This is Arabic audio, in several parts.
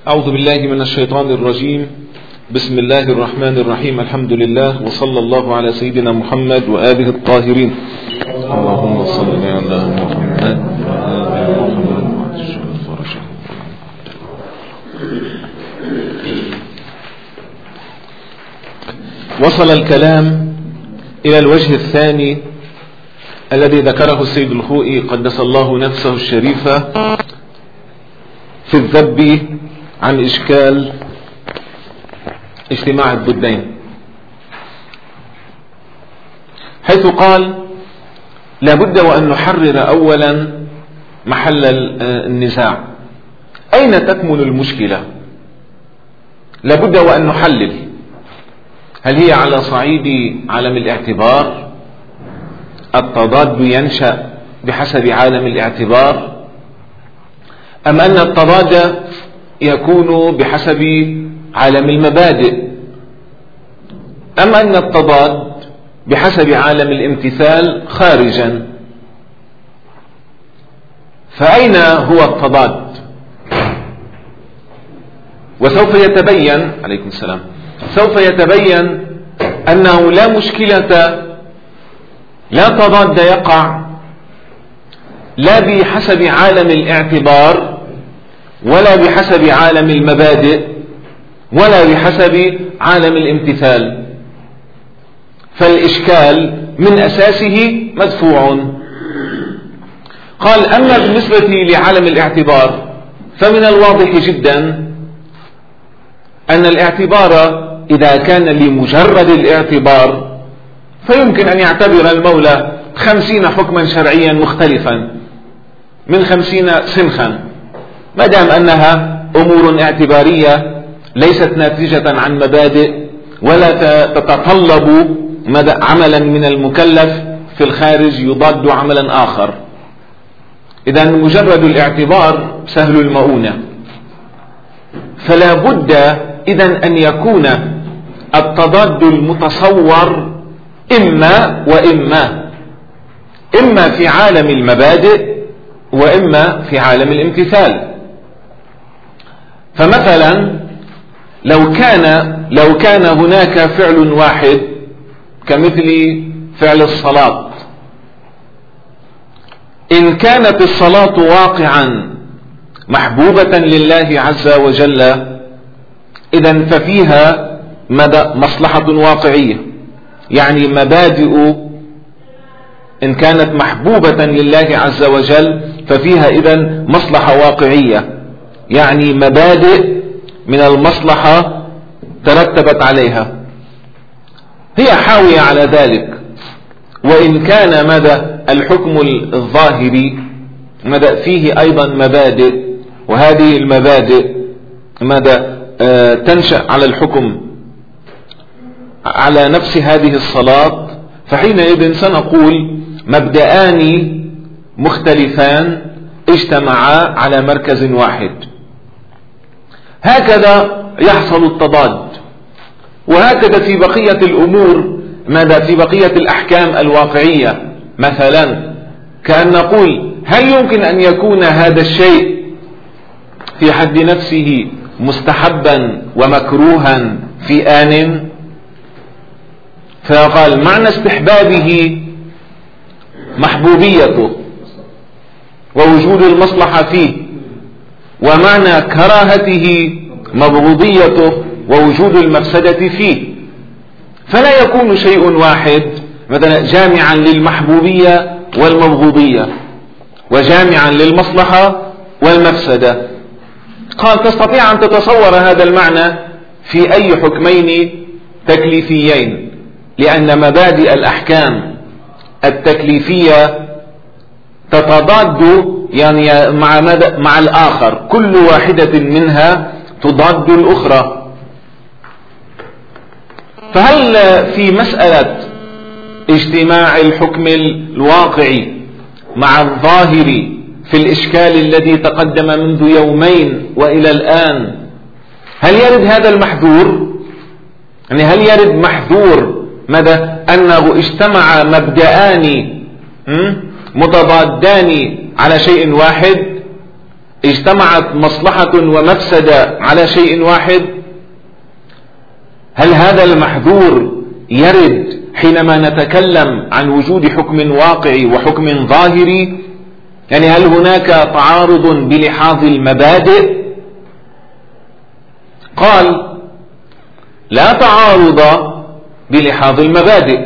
أعوذ بالله من الشيطان الرجيم. بسم الله الرحمن الرحيم. الحمد لله وصلى الله على سيدنا محمد وآله الطاهرين. اللهم صل على محمد وصل الكلام إلى الوجه الثاني الذي ذكره السيد الخوئي قدس الله نفسه الشريفة في الذب عن إشكال اجتماع الضدين، حيث قال لا بد وأن نحرر أولا محل النزاع، أين تكمن المشكلة؟ لا بد وأن نحلل، هل هي على صعيد عالم الاعتبار؟ التضاد ينشأ بحسب عالم الاعتبار، أم أن التضاد يكون بحسب عالم المبادئ، أم أن التضاد بحسب عالم الامتثال خارجا؟ فأين هو التضاد؟ وسوف يتبين عليكم السلام سوف يتبين أنه لا مشكلة، لا تضاد يقع لا بحسب عالم الاعتبار ولا بحسب عالم المبادئ ولا بحسب عالم الامتثال، فالإشكال من أساسه مدفوع. قال أما بالنسبة لعالم الاعتبار فمن الواضح جدا أن الاعتبار إذا كان لمجرد الاعتبار فيمكن أن يعتبر المولى 50 حكما شرعيا مختلفا من 50 سنخا، ما دام أنها أمور اعتبارية ليست ناتجة عن مبادئ ولا تتطلب عملا من المكلف في الخارج يضاد عملا آخر. إذن مجرد الاعتبار سهل المؤونة، فلا بد إذن أن يكون التضاد المتصور إما وإما، إما في عالم المبادئ وإما في عالم الامتثال. فمثلا لو كان هناك فعل واحد كمثل فعل الصلاة، إن كانت الصلاة واقعا محبوبة لله عز وجل إذن ففيها مصلحة واقعية، يعني مبادئ إن كانت محبوبة لله عز وجل ففيها إذن مصلحة واقعية، يعني مبادئ من المصلحة ترتبت عليها، هي حاوية على ذلك. وإن كان الحكم الظاهري فيه أيضا مبادئ، وهذه المبادئ تنشأ على الحكم على نفس هذه الصلاة، فحينئذ سنقول مبدأان مختلفان اجتمعا على مركز واحد. هكذا يحصل التضاد، وهكذا في بقية الأمور في بقية الأحكام الواقعية. مثلا كأن نقول هل يمكن أن يكون هذا الشيء في حد نفسه مستحبا ومكروها في آن؟ فقال معنى استحبابه محبوبيته ووجود المصلحة فيه، ومعنى كراهته مبغوضيته ووجود المفسدة فيه، فلا يكون شيء واحد مثلا جامعا للمحبوبية والمبغوضية وجامعا للمصلحة والمفسدة. قال تستطيع أن تتصور هذا المعنى في أي حكمين تكليفيين، لأن مبادئ الأحكام التكليفية تتضاد يعني مع الآخر، كل واحدة منها تضاد الأخرى. فهل في مسألة اجتماع الحكم الواقعي مع الظاهر في الإشكال الذي تقدم منذ يومين وإلى الآن هل يرد هذا المحذور؟ يعني هل يرد محذور أنه اجتمع مبدأان متضادان على شيء واحد؟ اجتمعت مصلحة ومفسدة على شيء واحد؟ هل هذا المحذور يرد حينما نتكلم عن وجود حكم واقعي وحكم ظاهري؟ يعني هل هناك تعارض بلحاظ المبادئ؟ قال لا تعارض بلحاظ المبادئ،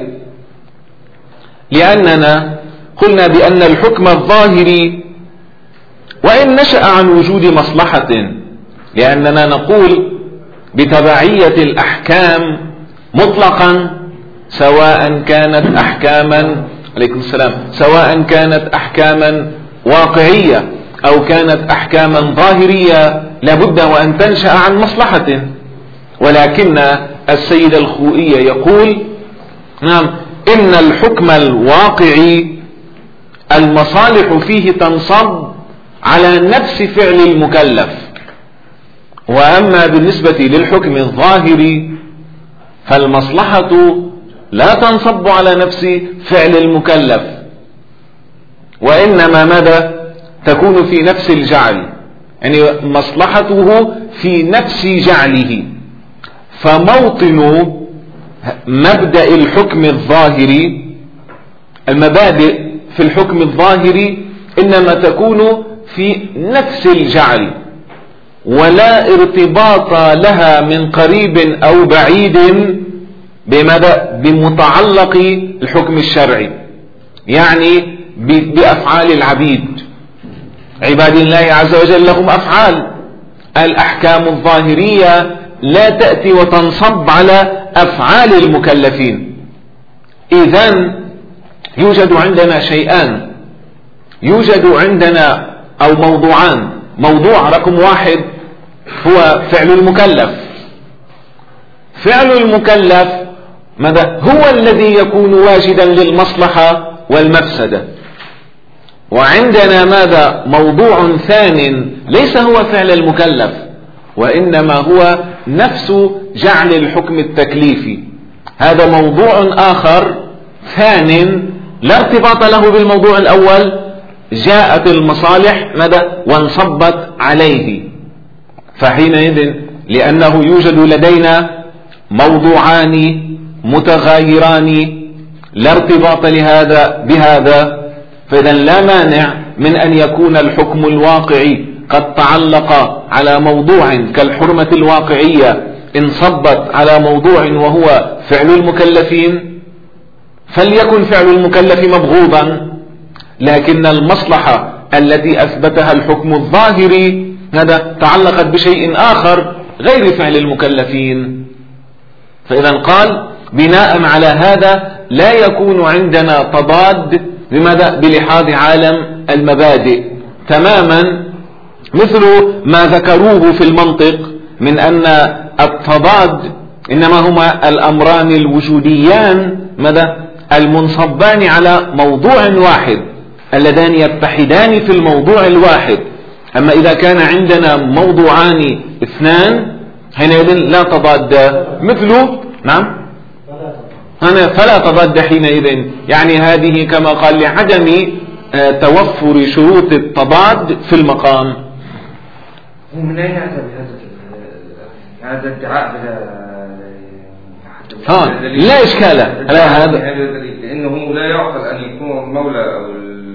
لأننا قلنا بأن الحكم الظاهري وإن نشأ عن وجود مصلحة، لأننا نقول بتبعية الأحكام مطلقا سواء كانت أحكاما عليكم السلام سواء كانت أحكاما واقعية أو كانت أحكاما ظاهرية لابد وأن تنشأ عن مصلحة. ولكن السيد الخوئي يقول نعم إن الحكم الواقعي المصالح فيه تنصب على نفس فعل المكلف، وأما بالنسبة للحكم الظاهري فالمصلحة لا تنصب على نفس فعل المكلف، وإنما ماذا تكون في نفس الجعل، يعني مصلحته في نفس جعله. فموطن مبدأ الحكم الظاهري، المبادئ في الحكم الظاهري إنما تكون في نفس الجعل، ولا ارتباط لها من قريب أو بعيد بمتعلق الحكم الشرعي، يعني بأفعال العبيد. عباد الله عز وجل لهم أفعال، الأحكام الظاهرية لا تأتي وتنصب على أفعال المكلفين. إذن يوجد عندنا شيئان، يوجد عندنا أو موضوعان. موضوع رقم واحد هو فعل المكلف. فعل المكلف ماذا هو الذي يكون واجدا للمصلحة والمفسدة. وعندنا ماذا موضوع ثان ليس هو فعل المكلف، وإنما هو نفس جعل الحكم التكليفي. هذا موضوع آخر ثان لا ارتباط له بالموضوع الأول، جاءت المصالح ماذا وانصبت عليه. فحينئذ لأنه يوجد لدينا موضوعان متغايران لا ارتباط لهذا بهذا، فإذا لا مانع من أن يكون الحكم الواقعي قد تعلق على موضوع كالحرمة الواقعية انصبت على موضوع وهو فعل المكلفين، فليكن فعل المكلف مبغوضا، لكن المصلحة التي أثبتها الحكم الظاهري هذا تعلقت بشيء آخر غير فعل المكلفين. فإذا قال بناء على هذا لا يكون عندنا تضاد بماذا بلحاظ عالم المبادئ، تماما مثل ما ذكروه في المنطق من أن التضاد إنما هما الأمران الوجوديان ماذا المنصبان على موضوع واحد، اللذان يتحدان في الموضوع الواحد. أما إذا كان عندنا موضوعان اثنان حينئذ لا تضاد، مثل نعم فلا تضاد حينئذ، يعني هذه كما قال لعدم توفر شروط التضاد في المقام. ومن أين أتى هذا الادعاء لا إشكال على هذا، لأنه لا يعقل أن يكون مولى أو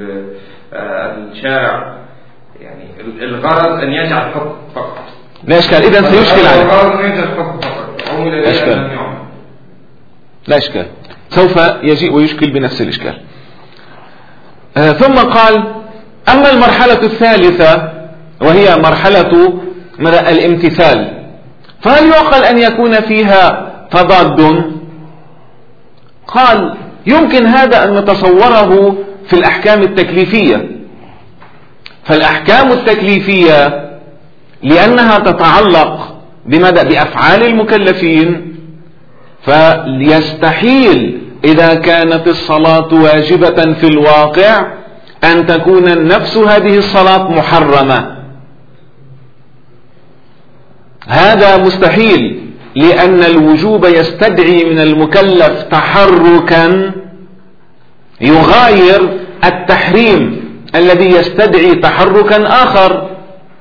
الشارع يعني الغرض أن يجعل حكم فقط. لا إشكال، إذن سيشكل عليه. الغرض أن يجعل حكم فقط، عمل إليه أن يعمل. لا إشكال، سوف يجيء ويشكل بنفس الإشكال. ثم قال أما المرحلة الثالثة وهي مرحلة الامتثال، فهل يعقل أن يكون فيها تضاد؟ قال يمكن هذا أن نتصوره في الأحكام التكليفية. فالأحكام التكليفية لأنها تتعلق بأفعال المكلفين، فيستحيل إذا كانت الصلاة واجبة في الواقع أن تكون نفس هذه الصلاة محرمة. هذا مستحيل، لأن الوجوب يستدعي من المكلف تحركا يغاير التحريم الذي يستدعي تحركا آخر.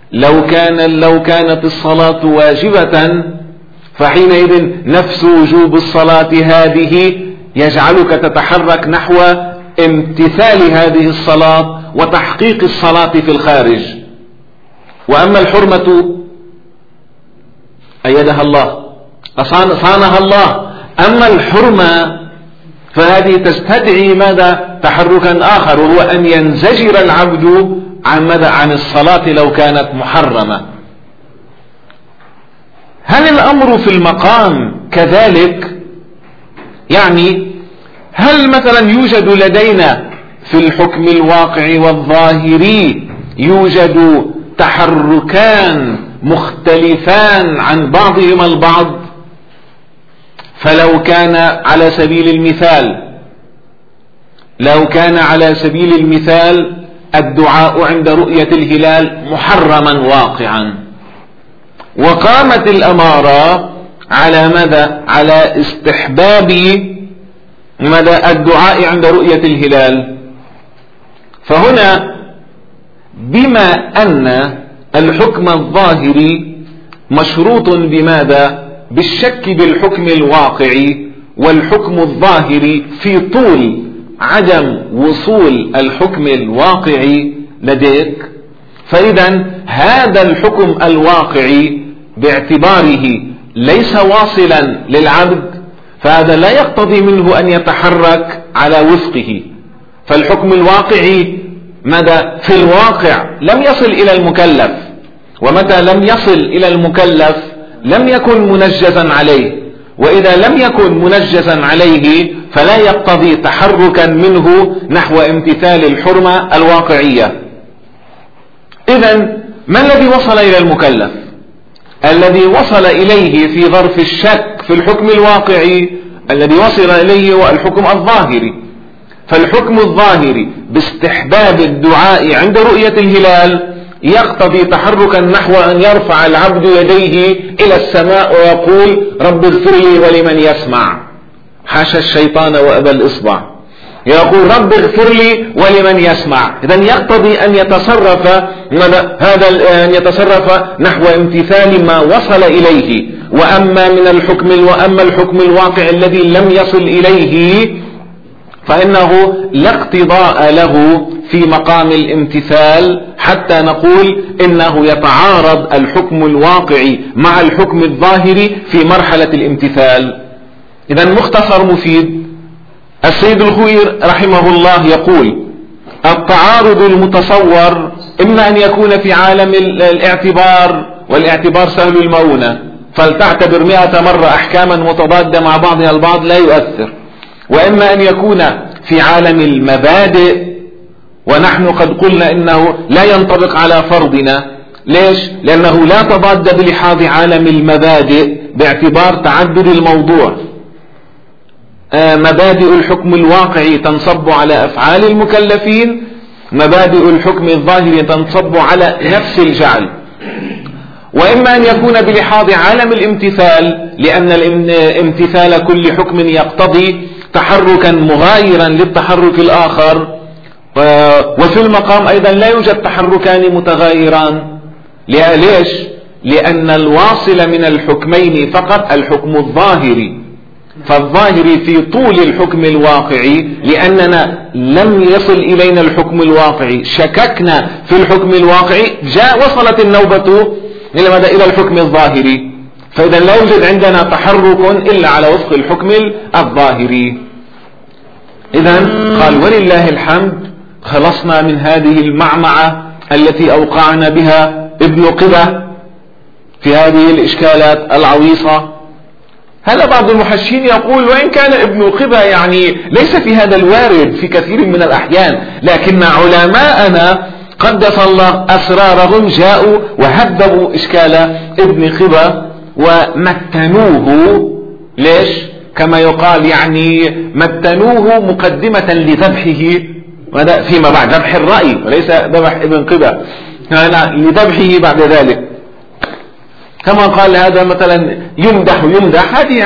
لو كانت الصلاة واجبة فحينئذ نفس وجوب الصلاة هذه يجعلك تتحرك نحو امتثال هذه الصلاة وتحقيق الصلاة في الخارج. وأما الحرمة أيدها الله صانها الله. أما الحرمة فهذه تستدعي ماذا؟ تحركا آخر، وهو أن ينزجر العبد عن الصلاة لو كانت محرمة. هل الأمر في المقام كذلك؟ يعني هل مثلا يوجد لدينا في الحكم الواقعي والظاهري يوجد تحركان مختلفان عن بعضهما البعض؟ فلو كان على سبيل المثال الدعاء عند رؤية الهلال محرما واقعا، وقامت الأمارة على ماذا؟ على استحباب ماذا؟ الدعاء عند رؤية الهلال. فهنا بما أن الحكم الظاهري مشروط بماذا؟ بالشك بالحكم الواقعي، والحكم الظاهري في طول عدم وصول الحكم الواقعي لديك، فإذا هذا الحكم الواقعي باعتباره ليس واصلا للعبد، فهذا لا يقتضي منه أن يتحرك على وفقه. فالحكم الواقعي ماذا؟ في الواقع لم يصل إلى المكلف، ومتى لم يصل إلى المكلف لم يكن منجزا عليه، وإذا لم يكن منجزا عليه فلا يقتضي تحركا منه نحو امتثال الحرمة الواقعية. إذن ما الذي وصل إلى المكلف؟ الذي وصل إليه في ظرف الشك في الحكم الواقعي الذي وصل إليه هو الحكم الظاهري. فالحكم الظاهري باستحباب الدعاء عند رؤية الهلال يقتضي تحركا نحو أن يرفع العبد يديه إلى السماء ويقول رب اغفر لي ولمن يسمع، حاشا الشيطان وأبى الإصبع، يقول رب اغفر لي ولمن يسمع. إذن يقتضي أن يتصرف نحو امتثال ما وصل إليه. وأما الحكم الواقع الذي لم يصل إليه فإنه لا اقتضاء له في مقام الامتثال حتى نقول إنه يتعارض الحكم الواقعي مع الحكم الظاهري في مرحلة الامتثال. إذن مختصر مفيد، السيد الخوئي رحمه الله يقول التعارض المتصور إما أن يكون في عالم الاعتبار، والاعتبار سهل المؤونة، فلتعتبر 100 مرة أحكاما متضادة مع بعضها البعض لا يؤثر، وإما أن يكون في عالم المبادئ، ونحن قد قلنا إنه لا ينطبق على فرضنا. ليش؟ لأنه لا تضاد بلحاظ عالم المبادئ باعتبار تعدد الموضوع. مبادئ الحكم الواقعي تنصب على أفعال المكلفين، مبادئ الحكم الظاهري تنصب على نفس الجعل. وإما أن يكون بلحاظ عالم الامتثال، لأن امتثال كل حكم يقتضي تحركا مغايرا للتحرك الآخر، وفي المقام أيضا لا يوجد تحركان متغايران. ليش؟ لأن الواصل من الحكمين فقط الحكم الظاهري، فالظاهري في طول الحكم الواقعي لأننا لم يصل إلينا الحكم الواقعي، شككنا في الحكم الواقعي، وصلت النوبة إلى الحكم الظاهري، فإذا لا يوجد عندنا تحرك إلا على وفق الحكم الظاهري. إذن قال ولله الحمد خلصنا من هذه المعمعة التي أوقعنا بها ابن قبة في هذه الإشكالات العويصة. هذا بعض المحشين يقول وإن كان ابن قبة يعني ليس في هذا الوارد في كثير من الأحيان، لكن علماءنا قدس الله أسرارهم جاءوا وهذبوا إشكال ابن قبة ومتنوه. ليش؟ كما يقال يعني متنوه مقدمة لذبحه، وهذا فيما بعد ذبح الرأي وليس ذبح ابن قبة، لذبحه بعد ذلك. كما قال هذا مثلا يمدح، هذه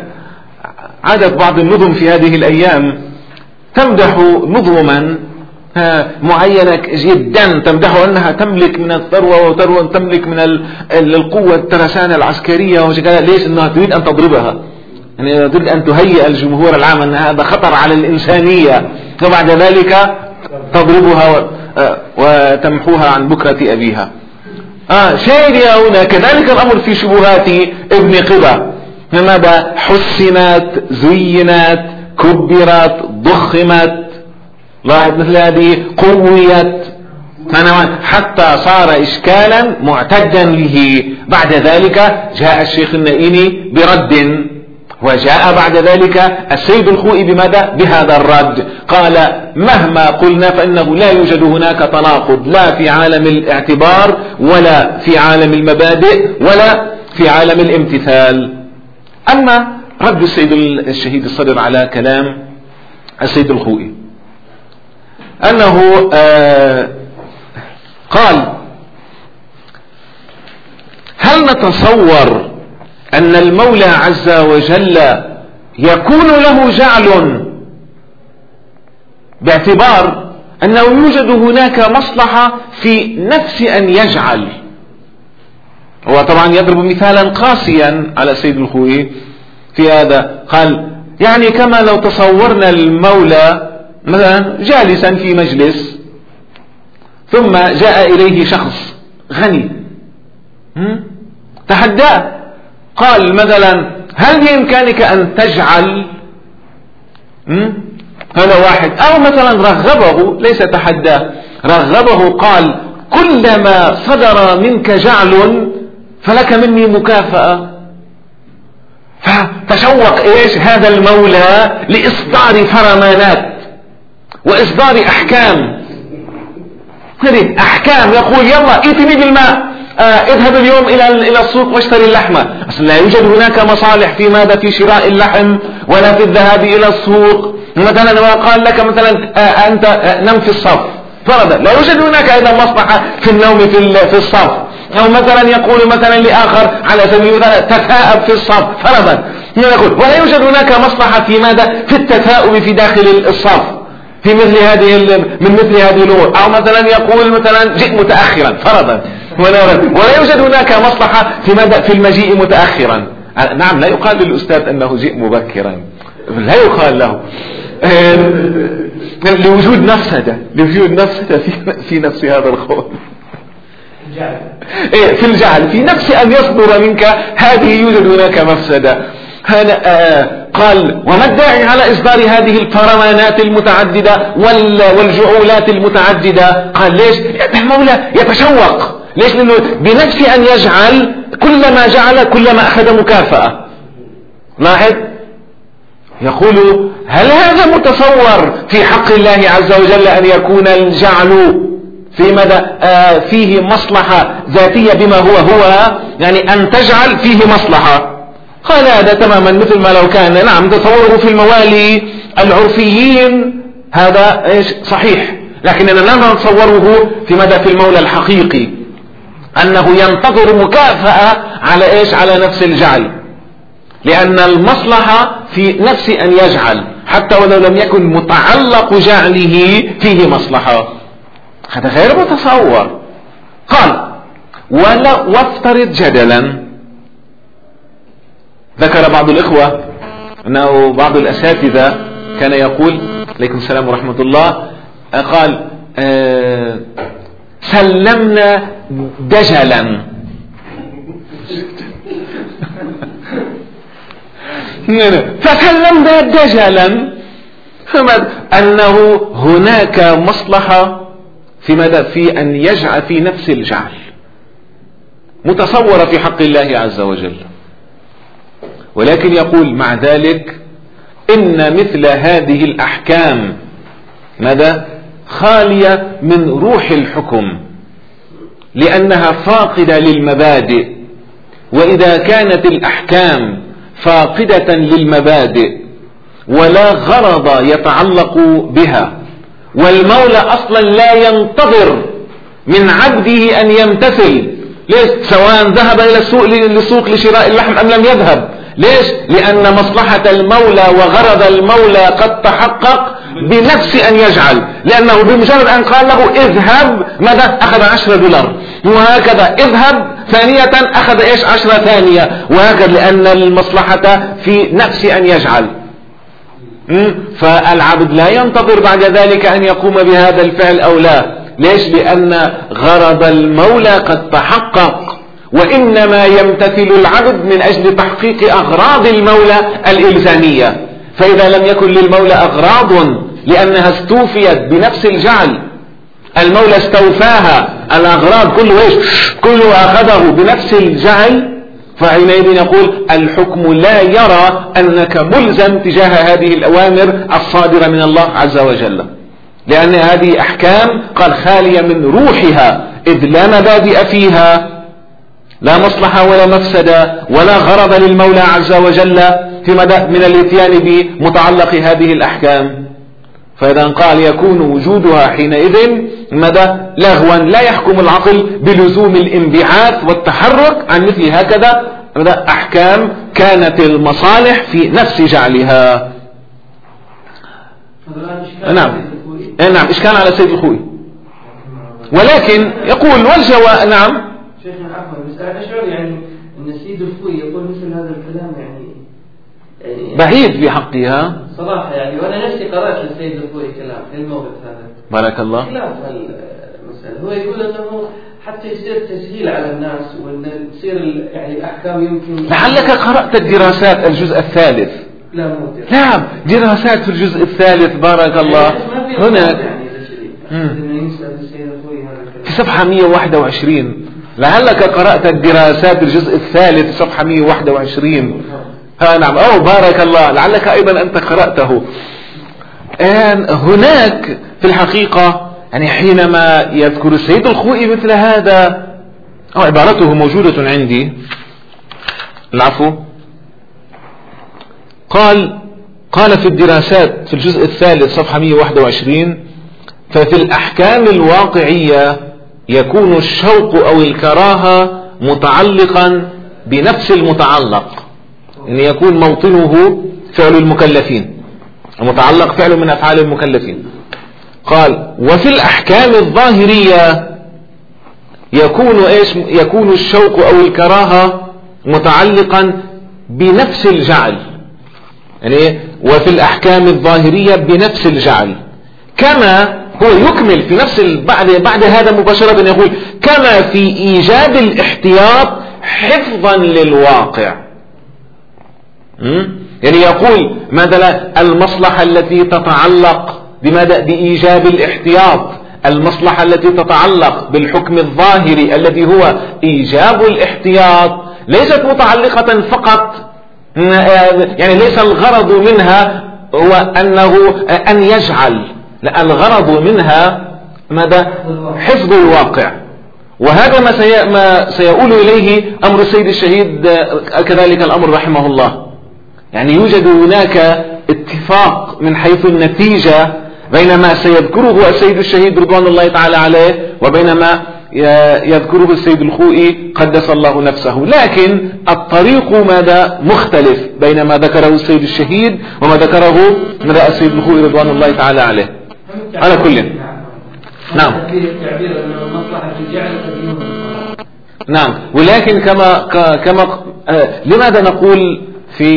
عادة بعض النظم في هذه الأيام، تمدح نظما معينة جدا تمدحه أنها تملك من الثروة وثروة تملك من القوة الترسانة العسكرية وكذا، ليش؟ أنها تريد أن تضربها، يعني تريد أن تهيئ الجمهور العام أن هذا خطر على الإنسانية، وبعد ذلك تضربها وتمحوها عن بكرة أبيها. شاهد يا هنا كذلك الأمر في شبهات ابن قبة، ماذا؟ حسنت، زينت، كبرت، ضخمت، لاحظ مثل هذه، قويت، حتى صار إشكالا معتدا به. بعد ذلك جاء الشيخ النائيني برد، وجاء بعد ذلك السيد الخوئي بماذا؟ بهذا الرد. قال مهما قلنا فإنه لا يوجد هناك تناقض، لا في عالم الاعتبار ولا في عالم المبادئ ولا في عالم الامتثال. أما رد السيد الشهيد الصدر على كلام السيد الخوئي أنه قال هل نتصور أن المولى عز وجل يكون له جعل باعتبار أنه يوجد هناك مصلحة في نفس أن يجعل؟ هو طبعا يضرب مثالا قاسيا على السيد الخوئي في هذا، قال يعني كما لو تصورنا المولى مثلا جالسا في مجلس ثم جاء إليه شخص غني تحداه، قال مثلا هل بإمكانك أن تجعل هذا واحد، أو مثلا رغبه، ليس تحداه، رغبه، قال كلما صدر منك جعل فلك مني مكافأة. فتشوق ايش هذا المولى لإصدار فرمانات وإصدار أحكام يقول يلا ائتني بالماء، اذهب اليوم إلى السوق واشتري اللحمة. أصلا لا يوجد هناك مصالح في ماذا؟ في شراء اللحم ولا في الذهاب إلى السوق. مثلا وقال لك مثلا أنت نم في الصف فرضا، لا يوجد هناك أيضا مصلحة في النوم في الصف. أو مثلا يقول مثلا لآخر على سبيل المثال تثاءب في الصف فرضا، يقول ولا يوجد هناك مصلحة في ماذا؟ في التثاؤب في داخل الصف في مثل هذه الأمور. أو مثلا يقول مثلا جئ متأخرا فرضا، ولا يوجد هناك مصلحة في ماذا؟ في المجيء متأخرا. نعم لا يقال للأستاذ أنه جئ مبكرا، لا يقال له، لوجود مفسدة في نفس هذا القول، في الجعل في نفس أن يصدر منك هذه يوجد هناك مفسدة. قال وما الداعي على إصدار هذه الفرمانات المتعددة والجعولات المتعددة؟ قال ليش؟ المولى يتشوق، ليش؟ لأنه بنفس أن يجعل كلما جعل كلما أخذ مكافأة. لاحظ يقول هل هذا متصور في حق الله عز وجل أن يكون الجعل في ماذا؟ فيه مصلحة ذاتية بما هو يعني أن تجعل فيه مصلحة. قال هذا تماما مثل ما لو كان نعم تصوره في الموالي العرفيين، هذا ايش صحيح، لكننا لا نتصوره في ماذا؟ في المولى الحقيقي أنه ينتظر مكافأة على ايش؟ على نفس الجعل، لأن المصلحة في نفس أن يجعل حتى ولو لم يكن متعلق جعله فيه مصلحة، هذا غير متصور. قال وافترض جدلا، ذكر بعض الإخوة أنه بعض الأساتذة كان يقول عليكم السلام ورحمة الله، قال سلمنا دجلا فسلمنا دجلا، أنه هناك مصلحة في ماذا؟ في أن يجعل في نفس الجعل متصورة في حق الله عز وجل، ولكن يقول مع ذلك إن مثل هذه الأحكام ماذا؟ خالية من روح الحكم، لأنها فاقدة للمبادئ، وإذا كانت الأحكام فاقدة للمبادئ ولا غرض يتعلق بها، والمولى أصلا لا ينتظر من عبده أن يمتثل، ليش؟ سواء ذهب إلى السوق لشراء اللحم أم لم يذهب، ليش؟ لأن مصلحة المولى وغرض المولى قد تحقق بنفس أن يجعل، لأنه بمجرد أن قال له اذهب ماذا أخذ 10 دولار، وهكذا اذهب ثانية أخذ 10 ثانية، وهكذا، لأن المصلحة في نفس أن يجعل. فالعبد لا ينتظر بعد ذلك أن يقوم بهذا الفعل أو لا. ليش؟ لأن غرض المولى قد تحقق، وإنما يمتثل العبد من أجل تحقيق أغراض المولى الإلزامية. فإذا لم يكن للمولى أغراض لأنها استوفيت بنفس الجعل، المولى استوفاها، الأغراض كله أخذه بنفس الجعل، فحينئذ يقول الحكم لا يرى أنك ملزم تجاه هذه الأوامر الصادرة من الله عز وجل، لأن هذه أحكام قال خالية من روحها، إذ لا مبادئ فيها، لا مصلحة ولا مفسدة ولا غرض للمولى عز وجل في مدى من الاتيان بمتعلق هذه الأحكام. فإذا قال يكون وجودها حينئذ مدى لغوا، لا يحكم العقل بلزوم الانبعاث والتحرك عن مثل هكذا مدى أحكام كانت المصالح في نفس جعلها. نعم إشكال على السيد الخوئي، ولكن يقول والجواب نعم شيخنا عفوا، بس أنا أشعر يعني أن السيد الخوئي يقول مثل هذا الكلام يعني بعيد في حقها صراحة يعني. وأنا نفسي قرأت للسيد الخوئي كلام في الموقف هذا بارك الله خلاف المسألة. هو يقول أنه حتى يصير تسهيل على الناس وأن تصير يعني الأحكام يمكن. لعلك قرأت الدراسات الجزء الثالث. لا نعم دراسات في الجزء الثالث بارك الله هناك في صفحة 121. لعلك قرأت الدراسات الجزء الثالث صفحة 121. نعم بارك الله، لعلك أيضا أنت قرأته. هناك في الحقيقة يعني حينما يذكر السيد الخوئي مثل هذا عبارته موجودة عندي، العفو، قال في الدراسات في الجزء الثالث صفحة 121: ففي الأحكام الواقعية يكون الشوق أو الكراهة متعلقا بنفس المتعلق، يعني يكون موطنه فعل المكلفين، المتعلق فعل من أفعال المكلفين. قال وفي الأحكام الظاهرية يكون الشوق أو الكراهة متعلقا بنفس الجعل، يعني وفي الأحكام الظاهرية بنفس الجعل، كما هو يكمل في نفس بعد هذا مباشرة يقول كما في إيجاد الاحتياط حفظا للواقع. يعني يقول مثلا المصلحة التي تتعلق بإيجاب الاحتياط، المصلحة التي تتعلق بالحكم الظاهري الذي هو إيجاب الاحتياط ليست متعلقة فقط، يعني ليس الغرض منها هو أن يجعل، لا الغرض منها ماذا؟ حفظ الواقع. وهذا ما سيؤول إليه أمر السيد الشهيد كذلك الأمر رحمه الله. يعني يوجد هناك اتفاق من حيث النتيجة بين ما سيذكره السيد الشهيد رضوان الله تعالى عليه وبين ما يذكره السيد الخوئي قدس الله نفسه، لكن الطريق ماذا مختلف بين ما ذكره السيد الشهيد وما ذكره السيد الخوئي رضوان الله تعالى عليه. على كل نعم نعم، ولكن كما لماذا نقول في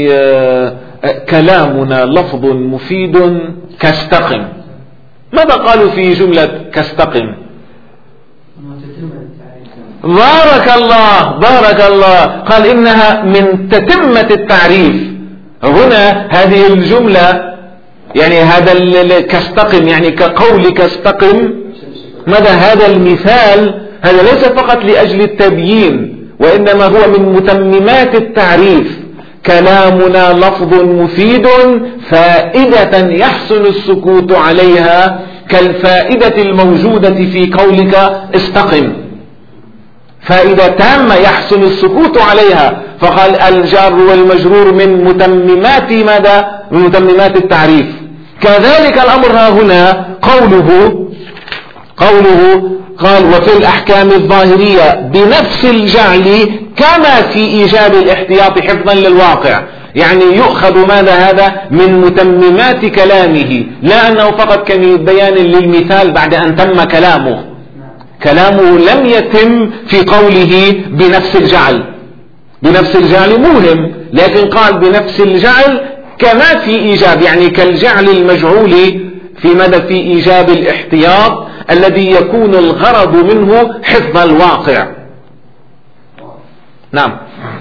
كلامنا لفظ مفيد كاستقم؟ ماذا قالوا في جملة كاستقم؟ بارك الله قال إنها من تتمة التعريف. هنا هذه الجملة يعني هذا كاستقم يعني كقولك استقم، ماذا هذا المثال؟ هذا ليس فقط لأجل التبيين وإنما هو من متممات التعريف. كلامنا لفظ مفيد فائدة يحسن السكوت عليها كالفائدة الموجودة في قولك استقم، فائدة تامة يحسن السكوت عليها. فقال الجار والمجرور من متممات ماذا؟ من متممات التعريف. كذلك الأمر ها هنا قوله قال وفي الأحكام الظاهرية بنفس الجعل كما في إيجاب الاحتياط حفظا للواقع. يعني يؤخذ ماذا هذا من متممات كلامه، لا أنه فقط كبيان للمثال بعد أن تم كلامه لم يتم في قوله بنفس الجعل. بنفس الجعل مهم، لكن قال بنفس الجعل كما في إيجاب، يعني كالجعل المجعول في مدى في إيجاب الاحتياط الذي يكون الغرض منه حفظ الواقع. نعم.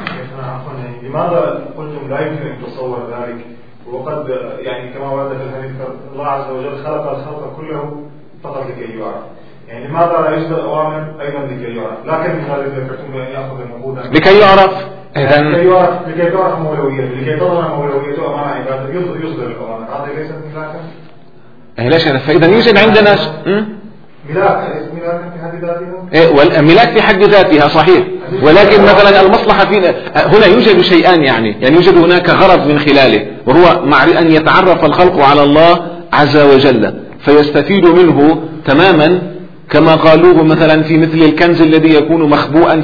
لماذا قلتم لا يمكن أن تصور ذلك وقد يعني كما ورد في الحديث الله عز وجل خلق الخلق كله فقط لكي يعرف، يعني لماذا لا يصدر أوامر أيضا لكي يعرف؟ لكن هذا ذكرتم بأن يأخذ الموجودا لكي يعرف لكي تعرف مولويته، لكي تظهر مولويته أمام عباده يصدر الأوامر. هذا ليس ملاكا؟ ليش؟ فإذا يوجد عندنا ملاك في حد ذاتها؟ والملاك في حد ذاتها صحيح، ولكن مثلا المصلحة فينا هنا يوجد شيئان، يعني يوجد هناك غرض من خلاله، وهو مع أن يتعرف الخلق على الله عز وجل فيستفيد منه تماما، كما قالوه مثلا في مثل الكنز الذي يكون مخبوءا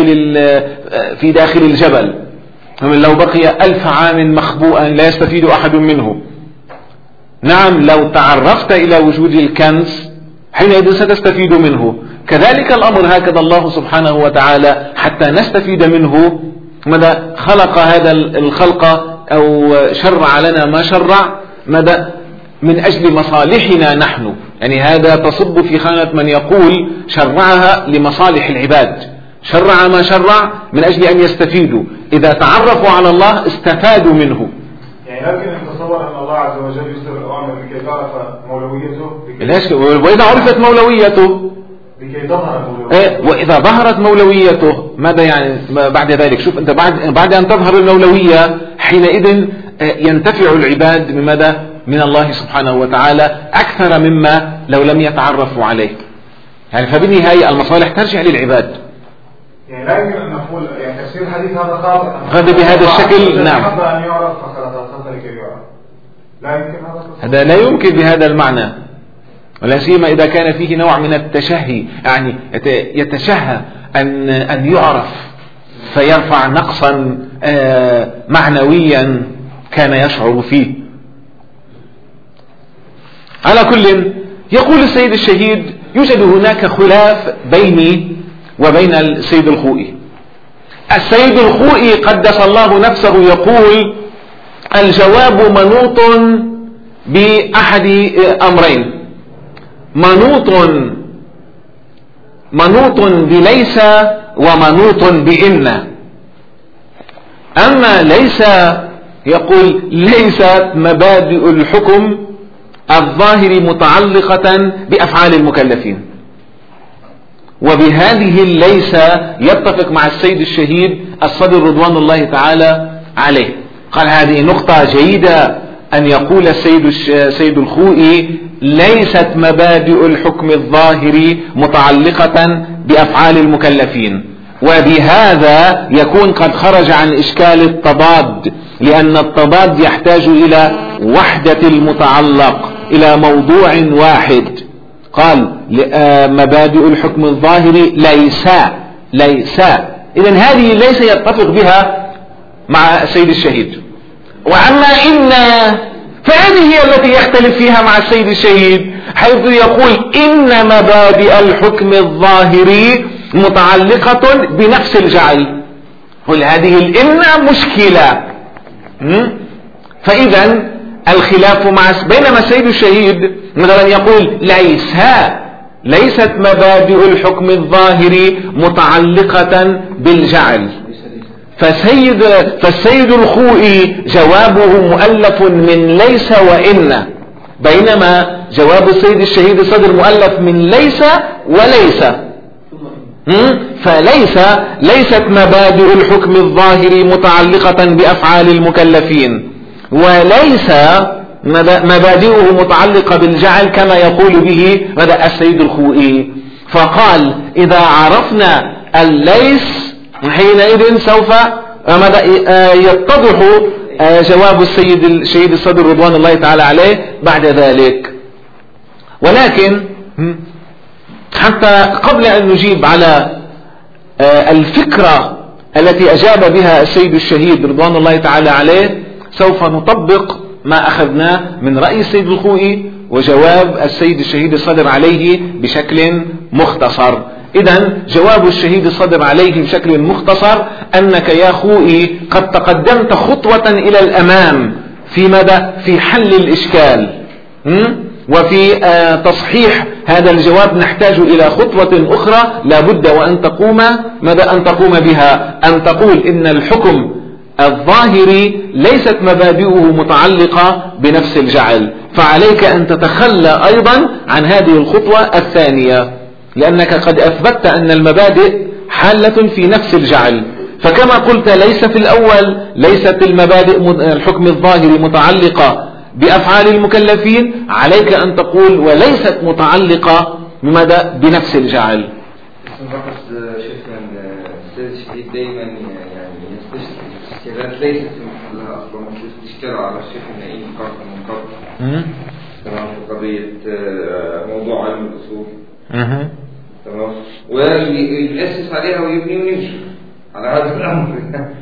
في داخل الجبل، لو بقي 1000 عام مخبوءا لا يستفيد أحد منه. نعم، لو تعرفت إلى وجود الكنز حينئذ ستستفيد منه. كذلك الأمر، هكذا الله سبحانه وتعالى حتى نستفيد منه ماذا خلق هذا الخلق أو شرع لنا ما شرع ماذا من أجل مصالحنا نحن، يعني هذا تصب في خانة من يقول شرعها لمصالح العباد، شرع ما شرع من أجل أن يستفيدوا، إذا تعرفوا على الله استفادوا منه. يعني لكن نتصور أن الله عز وجل يصدر الأوامر لكي تعرف مولويته، وإذا عرفت مولويته لكي تظهر مولويته، وإذا ظهرت مولويته ماذا يعني بعد ذلك؟ شوف أنت بعد أن تظهر المولوية حينئذ ينتفع العباد بماذا من الله سبحانه وتعالى أكثر مما لو لم يتعرفوا عليه. يعني فبالنهاية المصالح ترجع للعباد. يعني لا يمكن أن نقول يعني تفسير الحديث هذا خاطئ هذا بهذا الشكل. نعم، حتى أن يعرف فقط لكي يعرف، لا يمكن هذا لا يمكن بهذا المعنى، ولا سيما إذا كان فيه نوع من التشهي، يعني يتشهى أن يعرف فيرفع نقصا معنويا كان يشعر فيه. على كل، يقول السيد الشهيد يوجد هناك خلاف بيني وبين السيد الخوئي. السيد الخوئي قدس الله نفسه يقول الجواب منوط بأحد أمرين، منوط بليس ومنوط بإن. أما ليس يقول ليست مبادئ الحكم الظاهر متعلقة بأفعال المكلفين، وبهذه ليس يتفق مع السيد الشهيد الصدر رضوان الله تعالى عليه. قال هذه نقطة جيدة أن يقول السيد الخوئي ليست مبادئ الحكم الظاهر متعلقة بأفعال المكلفين، وبهذا يكون قد خرج عن إشكال التضاد، لأن التضاد يحتاج إلى وحدة المتعلق، إلى موضوع واحد. قال مبادئ الحكم الظاهري ليس إذن هذه ليس يتفق بها مع السيد الشهيد. وأما إن فهذه هي التي يختلف فيها مع السيد الشهيد، حيث يقول إن مبادئ الحكم الظاهري متعلقة بنفس الجعل. قل هذه الإن مشكلة. فإذا الخلاف بينما السيد الشهيد مثلا يقول ليست مبادئ الحكم الظاهري متعلقة بالجعل، فالسيد الخوئي جوابه مؤلف من ليس وإن، بينما جواب السيد الشهيد الصدر مؤلف من ليس وليس. ليست مبادئ الحكم الظاهري متعلقة بأفعال المكلفين، وليس مبادئه متعلقة بالجعل كما يقول به السيد الخوئي. فقال إذا عرفنا الليس حينئذ سوف يتضح جواب الشهيد الصدر رضوان الله تعالى عليه بعد ذلك. ولكن حتى قبل أن نجيب على الفكرة التي أجاب بها السيد الشهيد رضوان الله تعالى عليه، سوف نطبق ما أخذناه من رأي السيد الخوئي وجواب السيد الشهيد الصدر عليه بشكل مختصر. إذن جواب الشهيد الصدر عليه بشكل مختصر أنك يا خوئي قد تقدمت خطوة إلى الأمام في مدى في حل الإشكال، وفي تصحيح هذا الجواب نحتاج إلى خطوة أخرى لا بد وأن تقوم بها، أن تقول إن الحكم الظاهري ليست مبادئه متعلقة بنفس الجعل، فعليك أن تتخلى أيضا عن هذه الخطوة الثانية، لأنك قد أثبتت أن المبادئ حالة في نفس الجعل. فكما قلت ليس في الأول ليست المبادئ الحكم الظاهري متعلقة بأفعال المكلفين، عليك أن تقول وليست متعلقة بنفس الجعل. شفنا السيد الشهيد دائما يعني يستشكل الاشكالات ليست في محلها اصلا، مش اشكال على الشيخ النائي من قبل تمام في قضيه موضوع علم الاصول تمام، ويأسس عليها ويبني ويمشي على هذا الامر.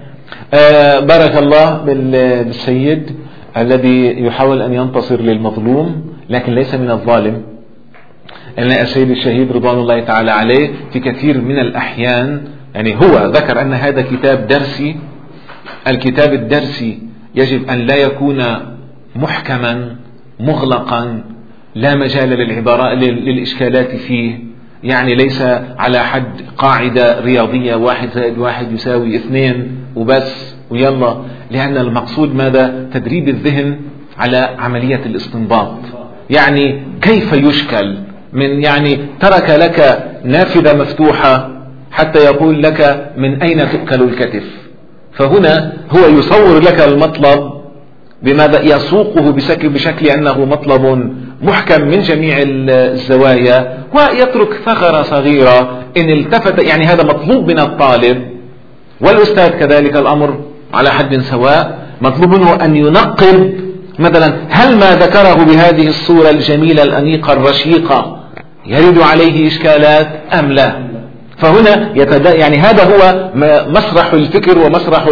بارك الله بالسيد الذي يحاول أن ينتصر للمظلوم لكن ليس من الظالم. أن السيد الشهيد رضوان الله تعالى عليه في كثير من الأحيان يعني هو ذكر أن هذا كتاب درسي. الكتاب الدرسي يجب أن لا يكون محكما مغلقا لا مجال للإشكالات فيه، يعني ليس على حد قاعدة رياضية 1+1=2 وبس ويلا، لأن المقصود ماذا؟ تدريب الذهن على عملية الاستنباط. يعني كيف يشكل من يعني ترك لك نافذة مفتوحة حتى يقول لك من أين تؤكل الكتف، فهنا هو يصور لك المطلب بماذا؟ يسوقه بشكل أنه مطلب محكم من جميع الزوايا، ويترك ثغرة صغيرة إن التفت، يعني هذا مطلوب من الطالب والأستاذ كذلك الأمر على حد سواء، مطلوب منه أن ينقب مثلا هل ما ذكره بهذه الصورة الجميلة الأنيقة الرشيقة يرد عليه إشكالات أم لا. فهنا يعني هذا هو مسرح الفكر ومسرح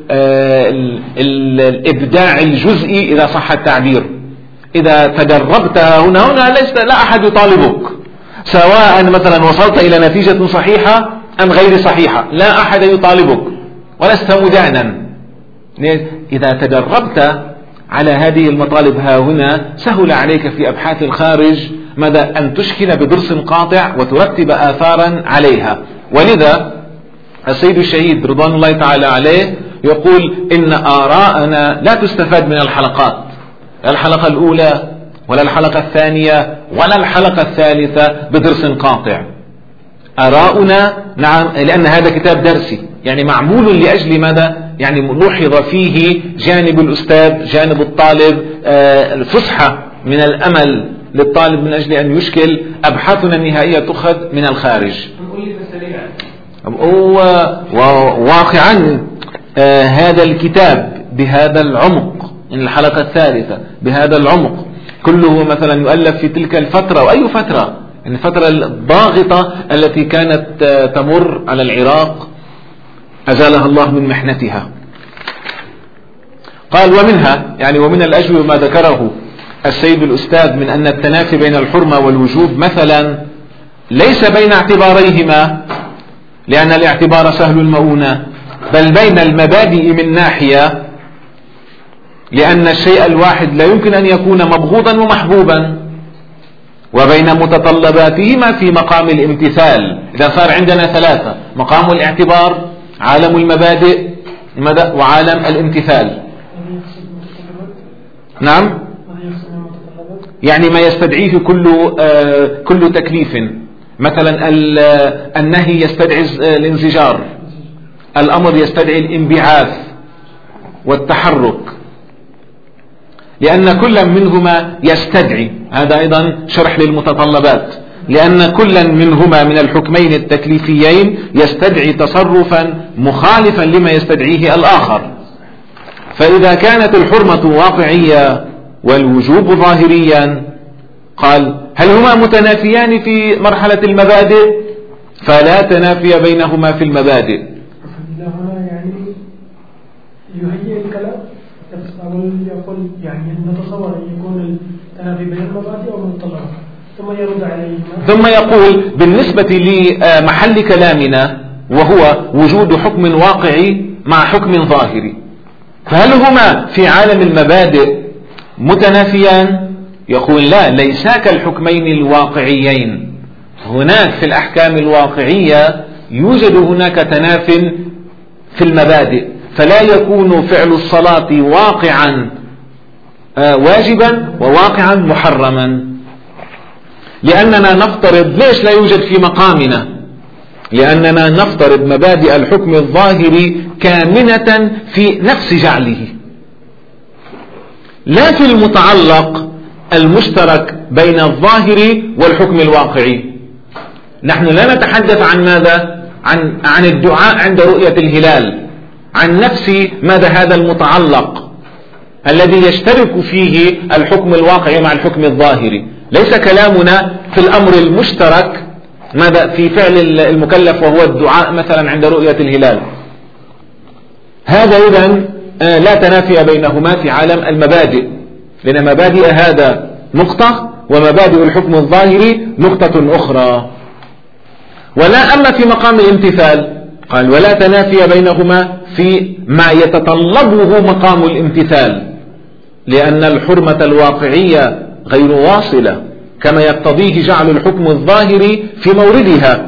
الإبداع الجزئي إذا صح التعبير. إذا تدربتها هنا لا أحد يطالبك، سواء مثلا وصلت إلى نتيجة صحيحة أم غير صحيحة، لا أحد يطالبك ولست مدانا. إذا تدربت على هذه المطالب هنا سهل عليك في أبحاث الخارج ماذا؟ أن تشكل بدرس قاطع وترتب آثارا عليها. ولذا السيد الشهيد رضوان الله تعالى عليه يقول إن آراءنا لا تستفاد من الحلقات، لا الحلقة الأولى ولا الحلقة الثانية ولا الحلقة الثالثة بدرس قاطع. آراؤنا نعم، لأن هذا كتاب درسي يعني معمول لأجل ماذا؟ يعني لوحظ فيه جانب الأستاذ جانب الطالب، الفسحة من الأمل للطالب من أجل أن يشكل. أبحاثنا النهائية تؤخذ من الخارج. واقعا هذا الكتاب بهذا العمق، إن الحلقة الثالثة بهذا العمق كله مثلا يؤلف في تلك الفترة، وأي فترة؟ الفترة الضاغطة التي كانت تمر على العراق أزالها الله من محنتها. قال ومنها يعني ومن الأجوبة ما ذكره السيد الأستاذ من أن التنافي بين الحرمة والوجوب مثلا ليس بين اعتباريهما، لأن الاعتبار سهل المؤونة، بل بين المبادئ من ناحية، لأن الشيء الواحد لا يمكن أن يكون مبغوضا ومحبوبا، وبين متطلباتهما في مقام الامتثال. إذا صار عندنا ثلاثة: مقام الاعتبار، عالم المبادئ، وعالم الامتثال. نعم، يعني ما يستدعيه كل تكليف. مثلا النهي يستدعي الانزجار، الأمر يستدعي الانبعاث والتحرك، لأن كل منهما يستدعي. هذا أيضا شرح للمتطلبات، لأن كل منهما من الحكمين التكليفيين يستدعي تصرفا مخالفا لما يستدعيه الآخر. فإذا كانت الحرمة واقعية والوجوب ظاهريا، قال هل هما متنافيان في مرحلة المبادئ؟ فلا تنافي بينهما في المبادئ. هنا يعني يهيئ الكلام يقول يعني نتصور أن يكون التنافي بين المبادئ والمتطلبات ثم يرد عليهما، ثم يقول بالنسبة لمحل كلامنا وهو وجود حكم واقعي مع حكم ظاهري، فهل هما في عالم المبادئ متنافيان؟ يقول لا، ليسا كالحكمين الواقعيين. هناك في الأحكام الواقعية يوجد هناك تناف في المبادئ، فلا يكون فعل الصلاة واقعا واجبا وواقعا محرما، لأننا نفترض ليش لا يوجد في مقامنا؟ لأننا نفترض مبادئ الحكم الظاهري كامنة في نفس جعله، لا في المتعلق المشترك بين الظاهر والحكم الواقعي. نحن لا نتحدث عن ماذا؟ عن الدعاء عند رؤية الهلال، عن نفس ماذا هذا المتعلق الذي يشترك فيه الحكم الواقعي مع الحكم الظاهري. ليس كلامنا في الأمر المشترك ماذا في فعل المكلف وهو الدعاء مثلا عند رؤية الهلال. هذا إذن لا تنافي بينهما في عالم المبادئ، لأن مبادئ هذا نقطة ومبادئ الحكم الظاهري نقطة أخرى. ولا أما في مقام الامتثال قال ولا تنافي بينهما في ما يتطلبه مقام الامتثال، لأن الحرمة الواقعية غير واصلة كما يقتضيه جعل الحكم الظاهري في موردها،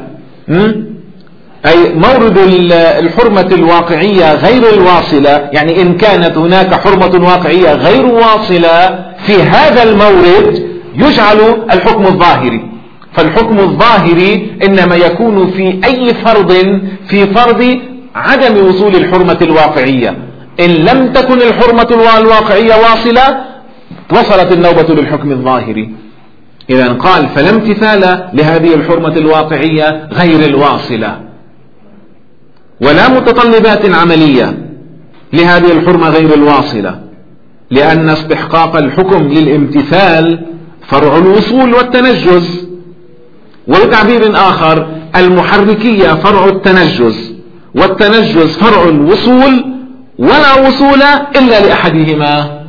أي مورد الحرمة الواقعية غير الواصلة، يعني إن كانت هناك حرمة واقعية غير واصلة في هذا المورد يجعل الحكم الظاهري. فالحكم الظاهري إنما يكون في أي فرض في فرض عدم وصول الحرمة الواقعية. إن لم تكن الحرمة الواقعية واصلة وصلت النوبة للحكم الظاهري. إذن قال فلا امتثال لهذه الحرمة الواقعية غير الواصلة، ولا متطلبات عملية لهذه الحرمة غير الواصلة، لأن استحقاق الحكم للامتثال فرع الوصول والتنجز، وبتعبير آخر المحركية فرع التنجز، والتنجز فرع الوصول، ولا وصول إلا لأحدهما.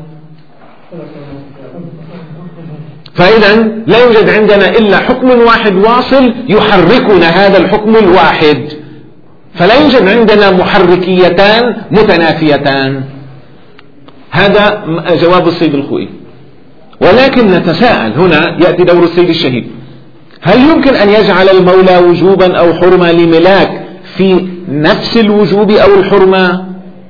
فإذا لا يوجد عندنا إلا حكم واحد واصل يحركنا هذا الحكم الواحد، فلا يوجد عندنا محركيتان متنافيتان. هذا جواب السيد الخوئي. ولكن نتساءل هنا، يأتي دور السيد الشهيد، هل يمكن أن يجعل المولى وجوبا أو حرمة لملاك في نفس الوجوب أو الحرمة؟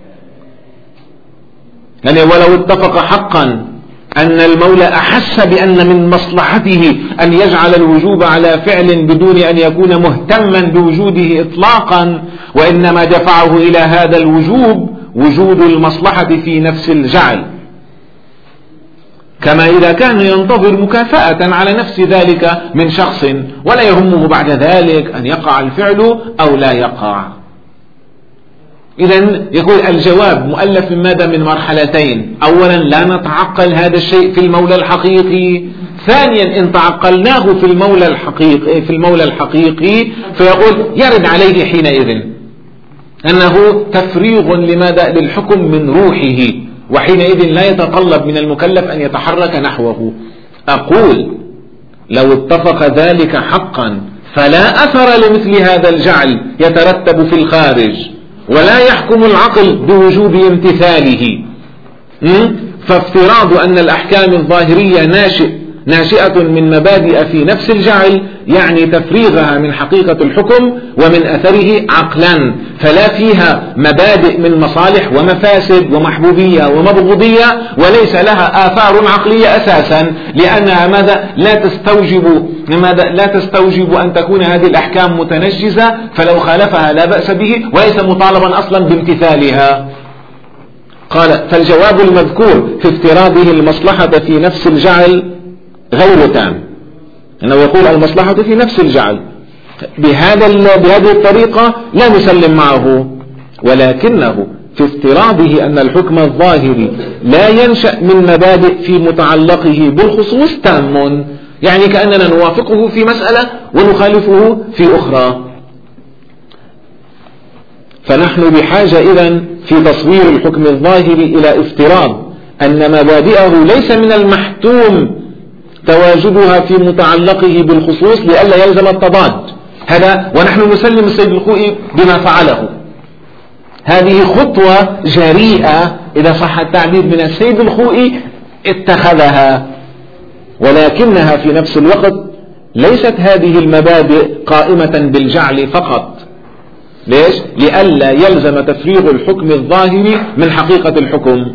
يعني ولو اتفق حقا أن المولى أحس بأن من مصلحته أن يجعل الوجوب على فعل بدون أن يكون مهتما بوجوده إطلاقا، وإنما دفعه إلى هذا الوجوب وجود المصلحة في نفس الجعل، كما إذا كان ينتظر مكافأة على نفس ذلك من شخص ولا يهمه بعد ذلك أن يقع الفعل أو لا يقع. إذن يقول الجواب مؤلف من ماذا؟ من مرحلتين. أولا لا نتعقل هذا الشيء في المولى الحقيقي، ثانيا إن تعقلناه في المولى الحقيقي فيقول يرد عليه حينئذ أنه تفريغ لماذا؟ للحكم من روحه، وحينئذ لا يتطلب من المكلف أن يتحرك نحوه. أقول لو اتفق ذلك حقا فلا أثر لمثل هذا الجعل يترتب في الخارج، ولا يحكم العقل بوجوب امتثاله. فافتراض أن الأحكام الظاهرية ناشئة من مبادئ في نفس الجعل يعني تفريغها من حقيقة الحكم ومن أثره عقلا، فلا فيها مبادئ من مصالح ومفاسد ومحبوبية ومبغوضية، وليس لها آثار عقلية أساسا، لأنها ماذا؟ لا تستوجب أن تكون هذه الأحكام متنجزة، فلو خالفها لا بأس به وليس مطالبا أصلا بامتثالها. قال فالجواب المذكور في افتراضه المصلحة في نفس الجعل غير تام، أنه يقول المصلحة في نفس الجعل بهذه الطريقة لا نسلم معه، ولكنه في افتراضه أن الحكم الظاهري لا ينشأ من مبادئ في متعلقه بالخصوص تام، يعني كأننا نوافقه في مسألة ونخالفه في أخرى. فنحن بحاجة إذن في تصوير الحكم الظاهري إلى افتراض أن مبادئه ليس من المحتوم تواجدها في متعلقه بالخصوص لئلا يلزم التضاد. هذا ونحن نسلم السيد الخوئي بما فعله. هذه خطوة جريئة إذا صح التعبير من السيد الخوئي اتخذها، ولكنها في نفس الوقت ليست هذه المبادئ قائمة بالجعل فقط. ليش؟ لئلا يلزم تفريغ الحكم الظاهري من حقيقة الحكم،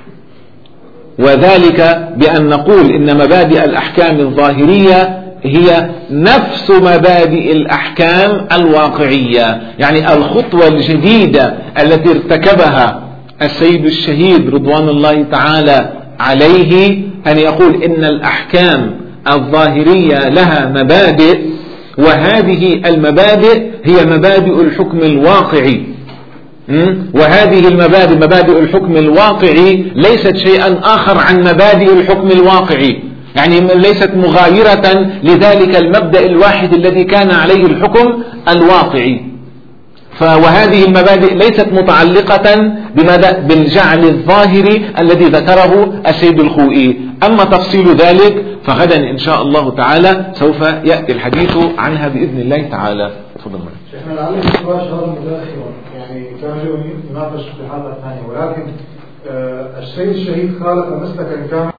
وذلك بأن نقول إن مبادئ الأحكام الظاهرية هي نفس مبادئ الأحكام الواقعية. يعني الخطوة الجديدة التي ارتكبها السيد الشهيد رضوان الله تعالى عليه أن يقول إن الأحكام الظاهرية لها مبادئ، وهذه المبادئ هي مبادئ الحكم الواقعي. وهذه المبادئ مبادئ الحكم الواقعي ليست شيئا آخر عن مبادئ الحكم الواقعي، يعني ليست مغايرة لذلك المبدأ الواحد الذي كان عليه الحكم الواقعي. وهذه المبادئ ليست متعلقة بالجعل الظاهري الذي ذكره السيد الخوئي. أما تفصيل ذلك فغدا إن شاء الله تعالى سوف يأتي الحديث عنها بإذن الله تعالى. تفضل معي. شيخنا لعل النقاش هذا متأخر، يعني كان يناقش في الحلقة الثانية، ولكن السيد الشهيد خالف مسلكا كان